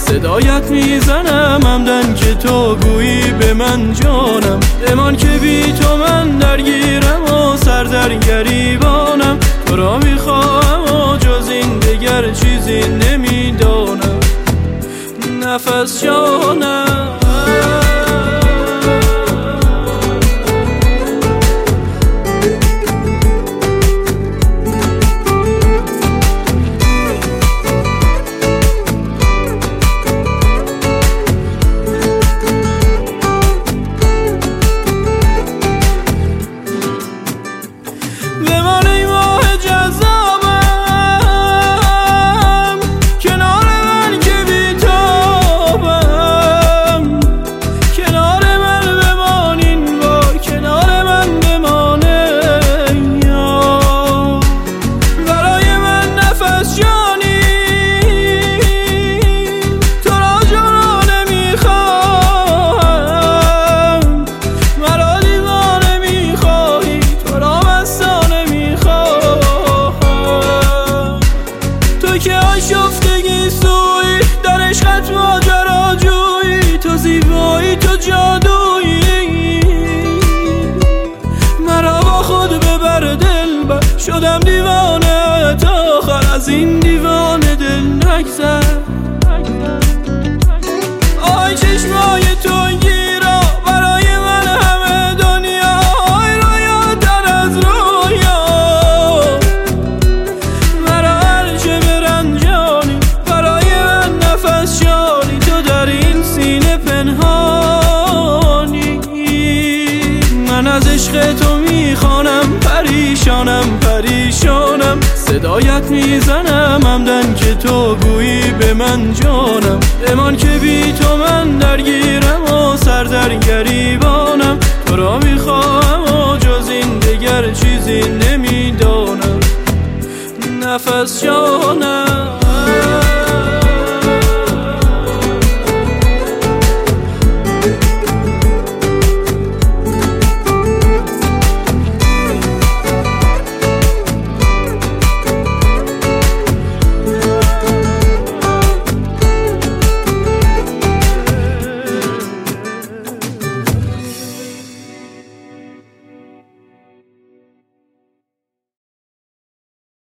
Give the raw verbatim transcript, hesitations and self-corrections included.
صدایت میزنم همدن که تو گویی به من جانم، بمان که بی تو من درگیرم و سر در گریبانم. تو را میخواهم و جز این دگر چیزی نمیدانم، نفس جانم. بمان ای ماه جذابم، کنار من که بیتابم، کنار من بمان این بار، کنار من بمان ای یار. برای من نفس جانی، تو را جانا نمیخواهم، مرا دیوانه میخواهی، تو را مستانه میخواهم. تو که آشفتگی سوی در عشقت ماجرا جویی، تو زیبایی تو جادویی، مرا با خود ببر دلبر، شدم دیوانه تا آخر، از این دیوانه دل نگذر. آی چشمای تو گیرا برای من همه دنیا، آی رویاتر از رویا، مرا هرچه برنجانی، برای من نفس جانی، تو در این سینه پنهانی. من از عشق تو میخوانم، پریشانم پریشانم، صدایت میزنم همدن که تو گویی به من جانم، بمان که بی تو من درگیرم و سر در گریبانم. تو را میخواهم و جز این دگر چیزی نمیدانم، نفس جانم.